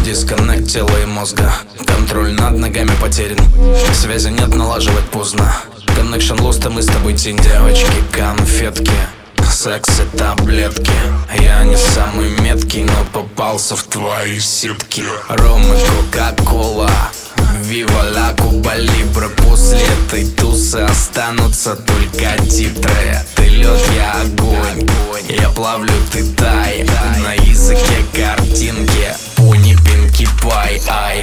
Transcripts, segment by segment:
дисконнект тела и мозга. Контроль над ногами потерян, связи нет, налаживать поздно. Коннекшн lost, а мы с тобой тень. Девочки, конфетки, секс и таблетки. Я не самый меткий, но попался в твои сетки. Ром и кока-кола, вива ла Куба Либра. После этой тусы останутся только титры. Ты лед, я огонь, я плавлю, ты тай. На языке картинки, пони, пинки, пай. Ай.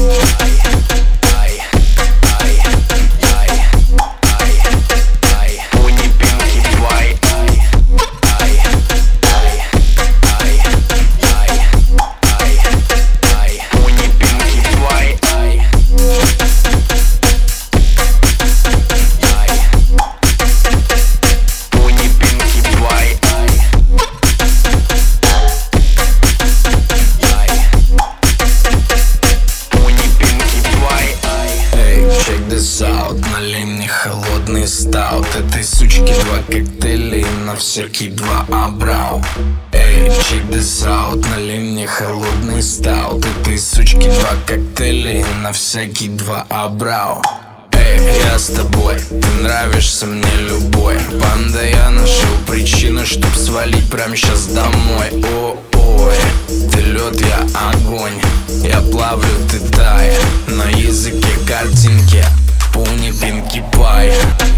Налей мне холодный стаут. Этой сучки 2 коктейля и на всякий 2 абрау. Эй, check this out. Налей мне холодный стаут. Этой сучки 2 коктейля и на всякий 2 абрау. Эй, я с тобой, ты нравишься мне любой. Банда, я нашел причину, чтоб свалить прямо сейчас домой. Ой, ты лед, я огонь, я плавлю, ты тай. На языке картинки, пони, пинки, пай.